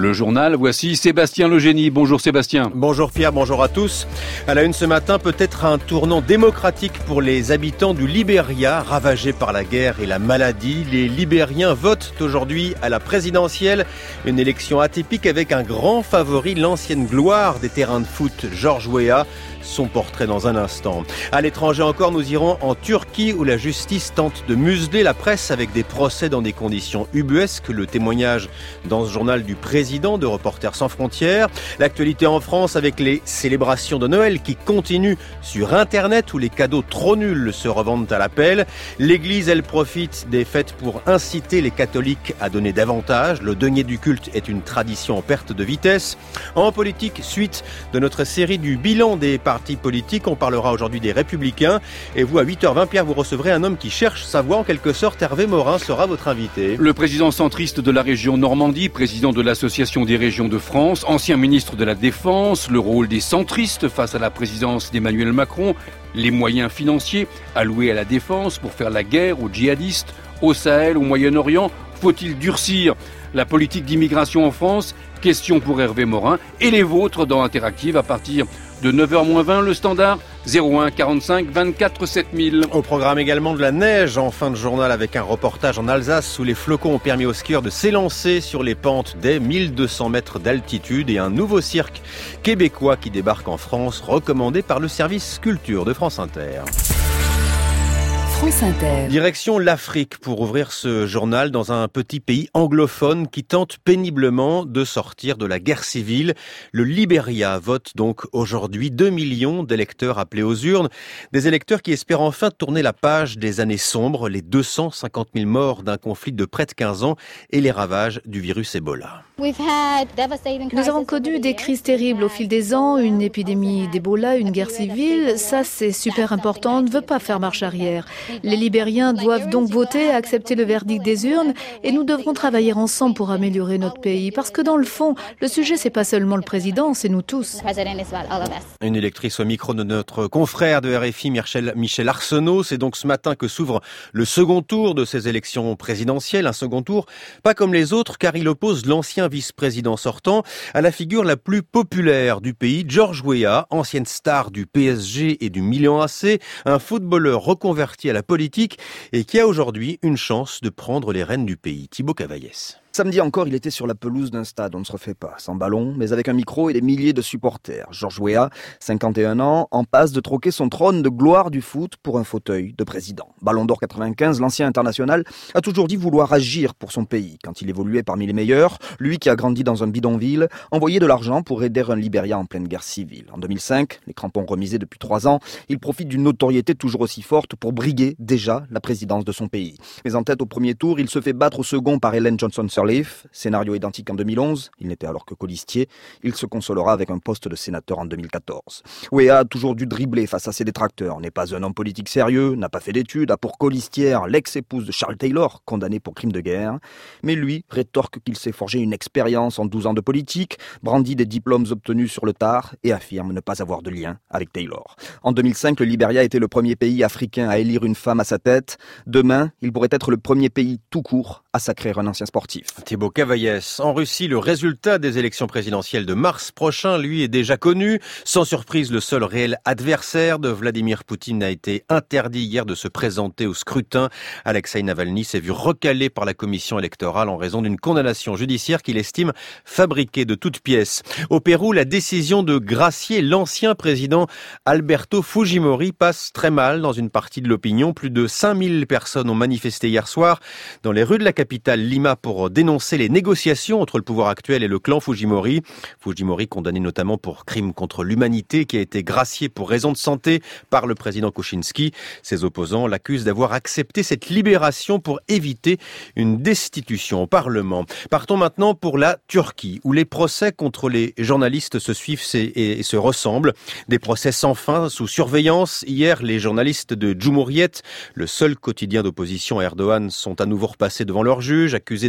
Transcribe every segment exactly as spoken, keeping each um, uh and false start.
Le journal, voici Sébastien Legénie. Bonjour Sébastien. Bonjour Pierre, bonjour à tous. À la une ce matin, peut-être un tournant démocratique pour les habitants du Libéria, ravagés par la guerre et la maladie. Les Libériens votent aujourd'hui à la présidentielle. Une élection atypique avec un grand favori, l'ancienne gloire des terrains de foot, George Weah. Son portrait dans un instant. À l'étranger encore, nous irons en Turquie où la justice tente de museler la presse avec des procès dans des conditions ubuesques. Le témoignage dans ce journal du président de Reporters sans frontières. L'actualité en France avec les célébrations de Noël qui continuent sur Internet où les cadeaux trop nuls se revendent à l'appel. L'Église, elle, profite des fêtes pour inciter les catholiques à donner davantage. Le denier du culte est une tradition en perte de vitesse. En politique, suite de notre série du bilan des partis politiques, on parlera aujourd'hui des Républicains. Et vous, à huit heures vingt, Pierre, vous recevrez un homme qui cherche sa voie en quelque sorte. Hervé Morin sera votre invité. Le président centriste de la région Normandie, président de l'Association des régions de France, ancien ministre de la Défense, le rôle des centristes face à la présidence d'Emmanuel Macron, les moyens financiers alloués à la défense pour faire la guerre aux djihadistes, au Sahel, au Moyen-Orient. Faut-il durcir la politique d'immigration en France? Question pour Hervé Morin et les vôtres dans Interactive à partir de neuf heures moins vingt, le standard zéro un quarante-cinq vingt-quatre sept mille. Au programme également de la neige en fin de journal avec un reportage en Alsace où les flocons ont permis aux skieurs de s'élancer sur les pentes dès mille deux cents mètres d'altitude et un nouveau cirque québécois qui débarque en France recommandé par le service culture de France Inter. France Inter. Direction l'Afrique pour ouvrir ce journal dans un petit pays anglophone qui tente péniblement de sortir de la guerre civile. Le Libéria vote donc aujourd'hui deux millions d'électeurs appelés aux urnes. Des électeurs qui espèrent enfin tourner la page des années sombres, les deux cent cinquante mille morts d'un conflit de près de quinze ans et les ravages du virus Ebola. Nous avons connu des crises terribles au fil des ans, une épidémie d'Ebola, une guerre civile. Ça, c'est super important. On ne veut pas faire marche arrière. Les Libériens doivent donc voter, accepter le verdict des urnes et nous devrons travailler ensemble pour améliorer notre pays. Parce que dans le fond, le sujet, c'est pas seulement le président, c'est nous tous. Une électrice au micro de notre confrère de R F I, Michel, Michel Arsenault. C'est donc ce matin que s'ouvre le second tour de ces élections présidentielles. Un second tour pas comme les autres car il oppose l'ancien vice-président sortant à la figure la plus populaire du pays, George Weah, ancienne star du P S G et du Milan A C, un footballeur reconverti à la politique et qui a aujourd'hui une chance de prendre les rênes du pays. Thibaut Cavaillès. Samedi encore, il était sur la pelouse d'un stade, on ne se refait pas, sans ballon, mais avec un micro et des milliers de supporters. George Weah, cinquante et un ans, en passe de troquer son trône de gloire du foot pour un fauteuil de président. Ballon d'or quatre-vingt-quinze, l'ancien international a toujours dit vouloir agir pour son pays. Quand il évoluait parmi les meilleurs, lui qui a grandi dans un bidonville, envoyait de l'argent pour aider un Libéria en pleine guerre civile. En deux mille cinq, les crampons remisés depuis trois ans, il profite d'une notoriété toujours aussi forte pour briguer déjà la présidence de son pays. Mais en tête au premier tour, il se fait battre au second par Ellen Johnson-Sirleaf. Scénario identique en deux mille onze, il n'était alors que colistier, il se consolera avec un poste de sénateur en deux mille quatorze. Weah a toujours dû dribbler face à ses détracteurs, n'est pas un homme politique sérieux, n'a pas fait d'études, a pour colistière l'ex-épouse de Charles Taylor, condamné pour crime de guerre. Mais lui rétorque qu'il s'est forgé une expérience en douze ans de politique, brandit des diplômes obtenus sur le tard et affirme ne pas avoir de lien avec Taylor. En deux mille cinq, le Libéria était le premier pays africain à élire une femme à sa tête. Demain, il pourrait être le premier pays tout court à sacrer un ancien sportif. Thibaut Cavaillès. En Russie, le résultat des élections présidentielles de mars prochain, lui, est déjà connu. Sans surprise, le seul réel adversaire de Vladimir Poutine a été interdit hier de se présenter au scrutin. Alexeï Navalny s'est vu recalé par la commission électorale en raison d'une condamnation judiciaire qu'il estime fabriquée de toutes pièces. Au Pérou, la décision de gracier l'ancien président Alberto Fujimori passe très mal dans une partie de l'opinion. Plus de cinq mille personnes ont manifesté hier soir dans les rues de la capitale Lima pour dénoncer les négociations entre le pouvoir actuel et le clan Fujimori. Fujimori condamné notamment pour crime contre l'humanité qui a été gracié pour raison de santé par le président Kuczynski. Ses opposants l'accusent d'avoir accepté cette libération pour éviter une destitution au Parlement. Partons maintenant pour la Turquie où les procès contre les journalistes se suivent et se ressemblent. Des procès sans fin sous surveillance. Hier, les journalistes de Cumhuriyet, le seul quotidien d'opposition à Erdogan, sont à nouveau repassés devant leur juge, accusés d'avoir aidé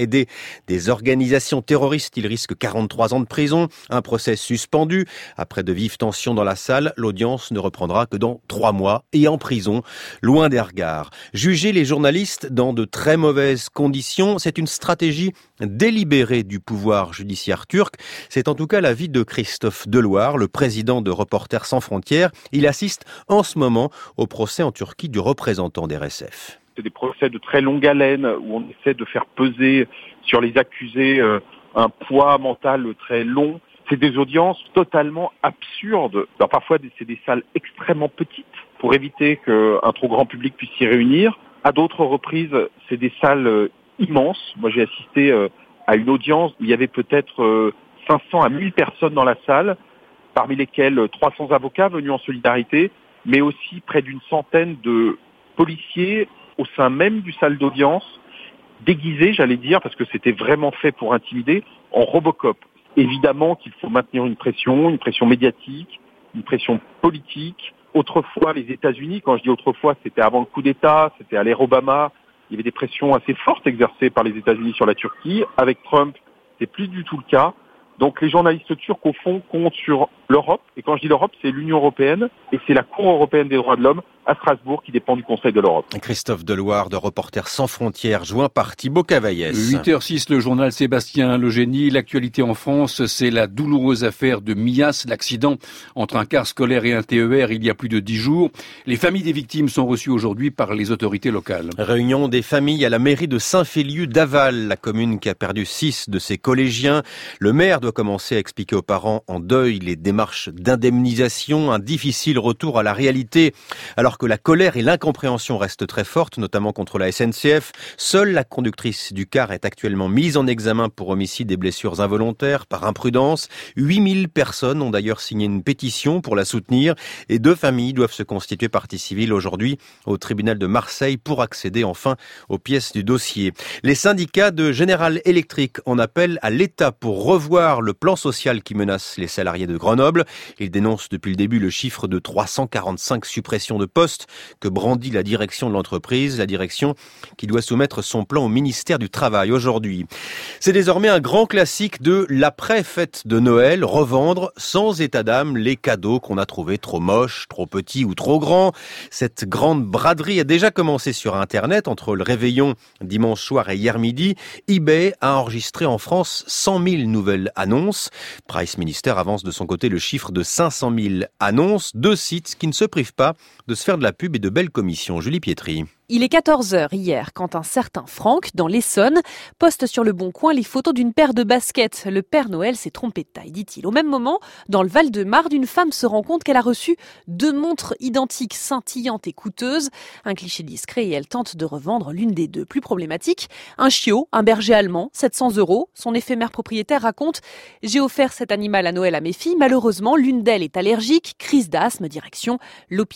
aider des organisations terroristes. Il risque quarante-trois ans de prison, un procès suspendu. Après de vives tensions dans la salle, l'audience ne reprendra que dans trois mois et en prison, loin des regards. Juger les journalistes dans de très mauvaises conditions, c'est une stratégie délibérée du pouvoir judiciaire turc. C'est en tout cas l'avis de Christophe Deloire, le président de Reporters sans frontières. Il assiste en ce moment au procès en Turquie du représentant des R S F. C'est des procès de très longue haleine où on essaie de faire peser sur les accusés un poids mental très long. C'est des audiences totalement absurdes. Alors parfois, c'est des salles extrêmement petites pour éviter qu'un trop grand public puisse s'y réunir. À d'autres reprises, c'est des salles immenses. Moi, j'ai assisté à une audience où il y avait peut-être cinq cents à mille personnes dans la salle, parmi lesquelles trois cents avocats venus en solidarité, mais aussi près d'une centaine de policiers au sein même du salle d'audience, déguisés, j'allais dire, parce que c'était vraiment fait pour intimider, en Robocop. Évidemment qu'il faut maintenir une pression, une pression médiatique, une pression politique. Autrefois, les États-Unis, quand je dis autrefois, c'était avant le coup d'État, c'était à l'ère Obama, il y avait des pressions assez fortes exercées par les États-Unis sur la Turquie. Avec Trump, c'est plus du tout le cas. Donc les journalistes turcs, au fond, comptent sur l'Europe. Et quand je dis l'Europe, c'est l'Union européenne et c'est la Cour européenne des droits de l'homme à Strasbourg qui dépend du Conseil de l'Europe. Christophe Deloire de Reporters sans frontières, joint par Thibaut Cavaillès. huit heures six, le journal Sébastien Legénie. L'actualité en France, c'est la douloureuse affaire de Mias, l'accident entre un car scolaire et un T E R il y a plus de dix jours. Les familles des victimes sont reçues aujourd'hui par les autorités locales. Réunion des familles à la mairie de Saint-Féliu d'Aval, la commune qui a perdu six de ses collégiens. Le maire doit commencer à expliquer aux parents en deuil les démarches d'indemnisation, un difficile retour à la réalité. Alors que la colère et l'incompréhension restent très fortes, notamment contre la S N C F, seule la conductrice du car est actuellement mise en examen pour homicide et blessures involontaires par imprudence. huit mille personnes ont d'ailleurs signé une pétition pour la soutenir et deux familles doivent se constituer partie civile aujourd'hui au tribunal de Marseille pour accéder enfin aux pièces du dossier. Les syndicats de General Electric en appellent à l'État pour revoir le plan social qui menace les salariés de Grenoble. Ils dénoncent depuis le début le chiffre de trois cent quarante-cinq suppressions de postes que brandit la direction de l'entreprise, la direction qui doit soumettre son plan au ministère du Travail aujourd'hui. C'est désormais un grand classique de l'après-fête de Noël, revendre sans état d'âme les cadeaux qu'on a trouvés trop moches, trop petits ou trop grands. Cette grande braderie a déjà commencé sur Internet entre le réveillon dimanche soir et hier midi. eBay a enregistré en France cent mille nouvelles annonces. Price Minister avance de son côté le chiffre de cinq cent mille annonces, deux sites qui ne se privent pas de se faire de la pub et de belles commissions. Julie Pietri. Il est quatorze heures hier quand un certain Franck, dans l'Essonne, poste sur le Bon Coin les photos d'une paire de baskets. Le Père Noël s'est trompé de taille, dit-il. Au même moment, dans le Val-de-Marne, une femme se rend compte qu'elle a reçu deux montres identiques, scintillantes et coûteuses. Un cliché discret et elle tente de revendre l'une des deux. Plus problématique, un chiot, un berger allemand, sept cents euros. Son éphémère propriétaire raconte « J'ai offert cet animal à Noël à mes filles. Malheureusement, l'une d'elles est allergique. Crise d'asthme, direction l'hôpital. »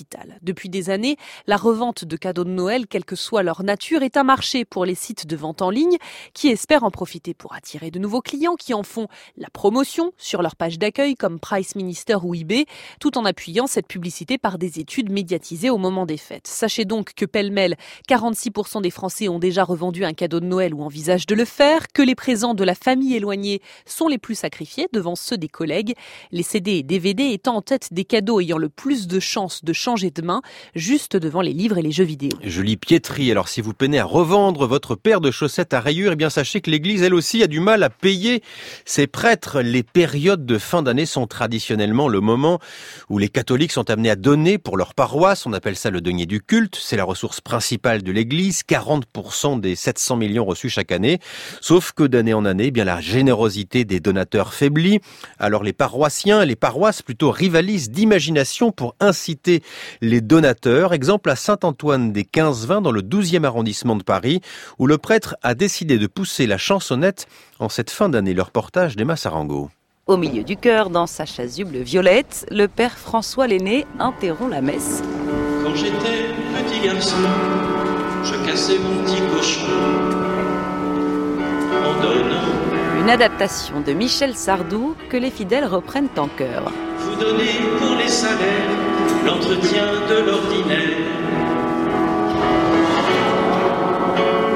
Depuis des années, la revente de cadeaux de Noël, quelle que soit leur nature, est un marché pour les sites de vente en ligne qui espèrent en profiter pour attirer de nouveaux clients qui en font la promotion sur leur page d'accueil comme Price Minister ou eBay, tout en appuyant cette publicité par des études médiatisées au moment des fêtes. Sachez donc que pêle-mêle, quarante-six pour cent des Français ont déjà revendu un cadeau de Noël ou envisagent de le faire, que les présents de la famille éloignée sont les plus sacrifiés devant ceux des collègues, les C D et D V D étant en tête des cadeaux ayant le plus de chances de changer de main, juste devant les livres et les jeux vidéo. Julie Pietri, alors si vous peinez à revendre votre paire de chaussettes à rayures, eh bien sachez que l'Église, elle aussi, a du mal à payer ses prêtres. Les périodes de fin d'année sont traditionnellement le moment où les catholiques sont amenés à donner pour leur paroisse. On appelle ça le denier du culte. C'est la ressource principale de l'Église, quarante pour cent des sept cents millions reçus chaque année. Sauf que d'année en année, eh bien la générosité des donateurs faiblit. Alors les paroissiens, les paroisses plutôt rivalisent d'imagination pour inciter les donateurs. Exemple à Saint-Antoine des quinze vingt dans le douzième arrondissement de Paris, où le prêtre a décidé de pousser la chansonnette en cette fin d'année. Le reportage d'Emma Sarango. Au milieu du chœur, dans sa chasuble violette, le père François l'aîné interrompt la messe. Quand j'étais petit garçon, je cassais mon petit cochon en donnant. Une adaptation de Michel Sardou que les fidèles reprennent en chœur. Vous donnez pour les salaires l'entretien de l'ordinaire.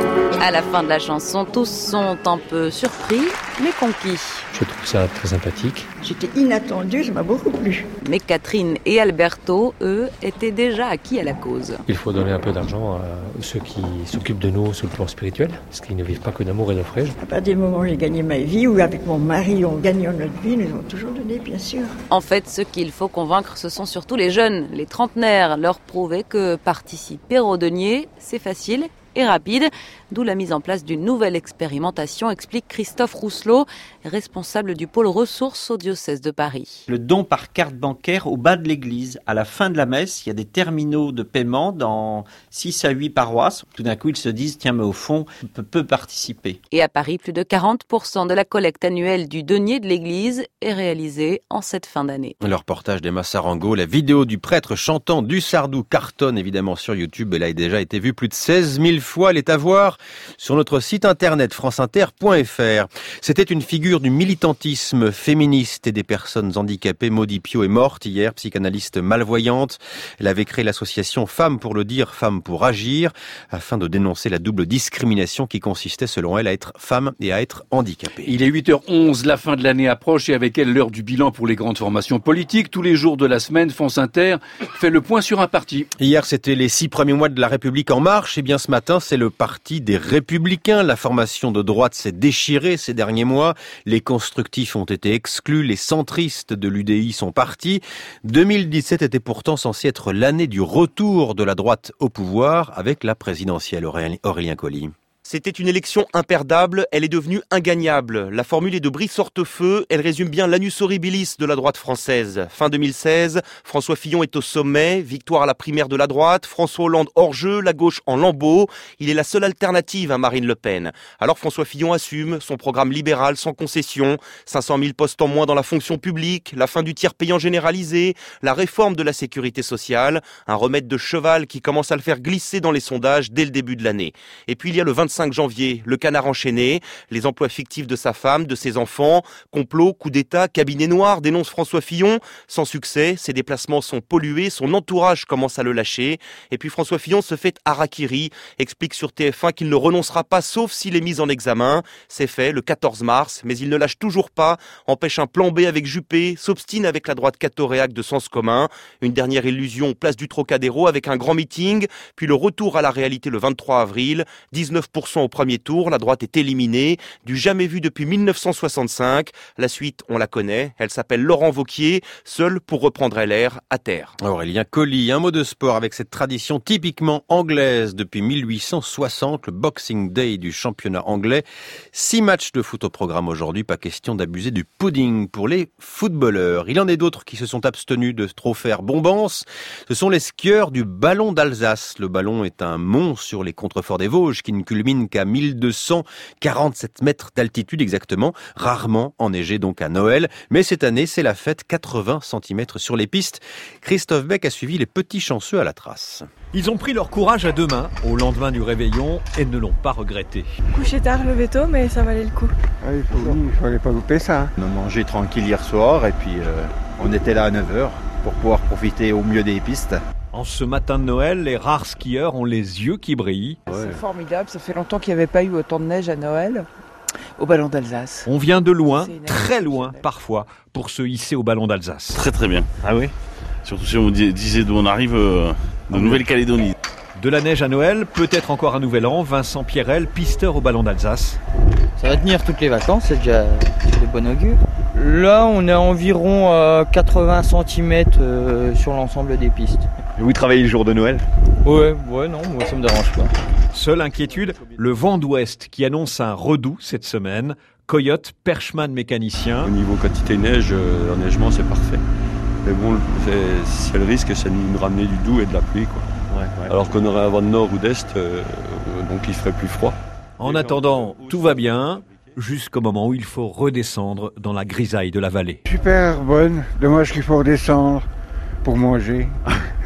À la fin de la chanson, tous sont un peu surpris, mais conquis. Je trouve ça très sympathique. J'étais inattendue, ça m'a beaucoup plu. Mais Catherine et Alberto, eux, étaient déjà acquis à la cause. Il faut donner un peu d'argent à ceux qui s'occupent de nous sur le plan spirituel, parce qu'ils ne vivent pas que d'amour et de fraîche. À partir du moment où j'ai gagné ma vie, ou avec mon mari, on gagne notre vie, nous avons toujours donné, bien sûr. En fait, ce qu'il faut convaincre, ce sont surtout les jeunes, les trentenaires, leur prouver que participer au denier, c'est facile et rapide, d'où la mise en place d'une nouvelle expérimentation, explique Christophe Rousselot, responsable du pôle ressources au diocèse de Paris. Le don par carte bancaire au bas de l'église. À la fin de la messe, il y a des terminaux de paiement dans six à huit paroisses. Tout d'un coup, ils se disent, tiens, mais au fond, on peut, peut participer. Et à Paris, plus de quarante pour cent de la collecte annuelle du denier de l'église est réalisée en cette fin d'année. Le reportage d'Emma Sarango, la vidéo du prêtre chantant du Sardou cartonne évidemment sur YouTube. Elle a déjà été vue plus de seize mille fois. Elle est à voir sur notre site internet franceinter point f r. C'était une figure du militantisme féministe et des personnes handicapées. Maudy Piot est morte hier, psychanalyste malvoyante. Elle avait créé l'association Femmes pour le dire, Femmes pour agir, afin de dénoncer la double discrimination qui consistait selon elle à être femme et à être handicapée. Il est huit heures onze, la fin de l'année approche et avec elle l'heure du bilan pour les grandes formations politiques. Tous les jours de la semaine, France Inter fait le point sur un parti. Hier, c'était les six premiers mois de la République en marche. Et bien ce matin, c'est le parti des Républicains. La formation de droite s'est déchirée ces derniers mois. Les constructifs ont été exclus. Les centristes de l'U D I sont partis. deux mille dix-sept était pourtant censé être l'année du retour de la droite au pouvoir avec la présidentielle. Aurélien Colli. C'était une élection imperdable, elle est devenue ingagnable. La formule est de Brice Hortefeux, elle résume bien l'annus horribilis de la droite française. Fin deux mille seize, François Fillon est au sommet, victoire à la primaire de la droite, François Hollande hors jeu, la gauche en lambeaux. Il est la seule alternative à Marine Le Pen. Alors François Fillon assume son programme libéral sans concession, cinq cent mille postes en moins dans la fonction publique, la fin du tiers payant généralisé, la réforme de la sécurité sociale, un remède de cheval qui commence à le faire glisser dans les sondages dès le début de l'année. Et puis il y a le vingt-cinq janvier, le canard enchaîné, les emplois fictifs de sa femme, de ses enfants, complot, coup d'État, cabinet noir, dénonce François Fillon. Sans succès, ses déplacements sont pollués, son entourage commence à le lâcher. Et puis François Fillon se fait harakiri, explique sur T F un qu'il ne renoncera pas sauf s'il est mis en examen. C'est fait le quatorze mars, mais il ne lâche toujours pas, empêche un plan B avec Juppé, s'obstine avec la droite cathoréaque de Sens commun. Une dernière illusion, place du Trocadéro avec un grand meeting, puis le retour à la réalité le vingt-trois avril, dix-neuf pour cent au premier tour, la droite est éliminée, du jamais vu depuis mille neuf cent soixante-cinq. La suite, on la connaît, elle s'appelle Laurent Wauquiez, seul pour reprendre L R à terre. Aurélien Colli, un mot de sport avec cette tradition typiquement anglaise depuis mille huit cent soixante, le Boxing Day du championnat anglais. Six matchs de foot au programme aujourd'hui, pas question d'abuser du pudding pour les footballeurs. Il y en a d'autres qui se sont abstenus de trop faire bombance. Ce sont les skieurs du ballon d'Alsace. Le ballon est un mont sur les contreforts des Vosges qui ne culmine qu'à mille deux cent quarante-sept mètres d'altitude exactement, rarement enneigé donc à Noël. Mais cette année, c'est la fête, quatre-vingts centimètres sur les pistes. Christophe Beck a suivi les petits chanceux à la trace. Ils ont pris leur courage à deux mains au lendemain du réveillon et ne l'ont pas regretté. Couché tard, levé tôt, mais ça valait le coup. Ah, il faut, il fallait pas louper ça. On a mangé tranquille hier soir et puis euh, on était là à neuf heures pour pouvoir profiter au mieux des pistes. En ce matin de Noël, les rares skieurs ont les yeux qui brillent. Ouais. C'est formidable, ça fait longtemps qu'il n'y avait pas eu autant de neige à Noël au ballon d'Alsace. On vient de loin, très loin parfois, pour se hisser au ballon d'Alsace. Très très bien. Ah oui. Surtout si on disait d'où on arrive, euh, de Nouvelle-Calédonie. De la neige à Noël, peut-être encore un nouvel an. Vincent Pierrel, pisteur au ballon d'Alsace. Ça va tenir toutes les vacances, c'est déjà de bon augure. Là, on est à environ euh, quatre-vingts centimètres euh, sur l'ensemble des pistes. Et vous travaillez le jour de Noël ? Ouais, ouais, non, moi ça me dérange pas. Seule inquiétude, le vent d'ouest qui annonce un redout cette semaine. Coyote, perchman mécanicien. Au niveau quantité neige, euh, l'enneigement c'est parfait. Mais bon, c'est, c'est le risque, c'est de nous ramener du doux et de la pluie, quoi. Ouais, ouais. Alors qu'on aurait un vent de nord ou d'est, euh, donc il ferait plus froid. En attendant, tout va bien, jusqu'au moment où il faut redescendre dans la grisaille de la vallée. Super bonne, dommage qu'il faut redescendre pour manger.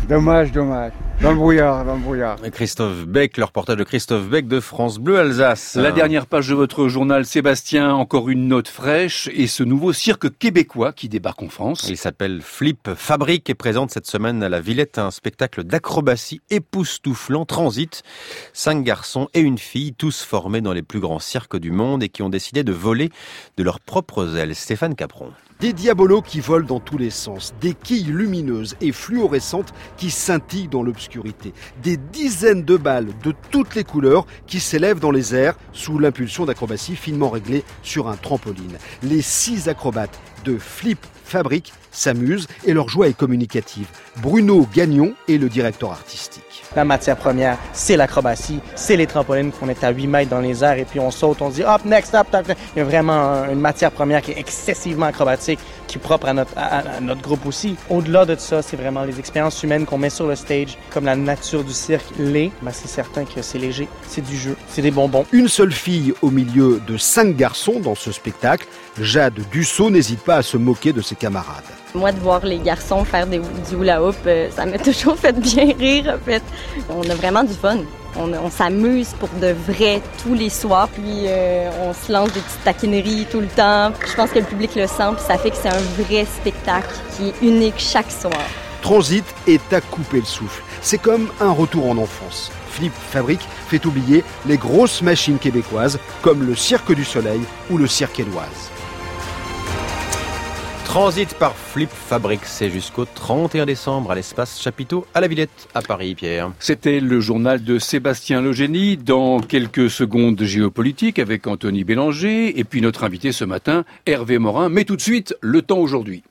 Dommage, dommage. Dans le brouillard, dans le brouillard. Christophe Beck, le reportage de Christophe Beck de France Bleu Alsace. La dernière page de votre journal, Sébastien, encore une note fraîche et ce nouveau cirque québécois qui débarque en France. Il s'appelle Flip Fabric et présente cette semaine à la Villette un spectacle d'acrobatie époustouflant, Transit. Cinq garçons et une fille, tous formés dans les plus grands cirques du monde et qui ont décidé de voler de leurs propres ailes. Stéphane Capron. Des diabolos qui volent dans tous les sens, des quilles lumineuses et fluorescentes qui scintillent dans l'obscurité, des dizaines de balles de toutes les couleurs qui s'élèvent dans les airs sous l'impulsion d'acrobatie finement réglée sur un trampoline. Les six acrobates de Flip Fabric s'amusent et leur joie est communicative. Bruno Gagnon est le directeur artistique. La matière première, c'est l'acrobatie, c'est les trampolines qu'on est à huit mètres dans les airs et puis on saute, on se dit hop, next, up, up. Il y a vraiment une matière première qui est excessivement acrobatique, qui est propre à notre, à, à notre groupe aussi. Au-delà de ça, c'est vraiment les expériences humaines qu'on met sur le stage, comme la nature du cirque l'est. Ben, c'est certain que c'est léger, c'est du jeu, c'est des bonbons. Une seule fille au milieu de cinq garçons dans ce spectacle, Jade Dussault n'hésite pas à se moquer de ses camarades. Moi, de voir les garçons faire des, du hula hoop, ça m'a toujours fait bien rire, en fait. On a vraiment du fun. On, on s'amuse pour de vrai tous les soirs, puis euh, on se lance des petites taquineries tout le temps. Je pense que le public le sent, puis ça fait que c'est un vrai spectacle qui est unique chaque soir. Transit est à couper le souffle. C'est comme un retour en enfance. Flip Fabric fait oublier les grosses machines québécoises, comme le Cirque du Soleil ou le Cirque Éloise. Transit par Flip Fabric, c'est jusqu'au trente et un décembre à l'espace Chapiteau à la Villette à Paris, Pierre. C'était le journal de Sébastien Legénie. Dans quelques secondes géopolitique avec Anthony Bélanger et puis notre invité ce matin, Hervé Morin. Mais tout de suite, le temps aujourd'hui.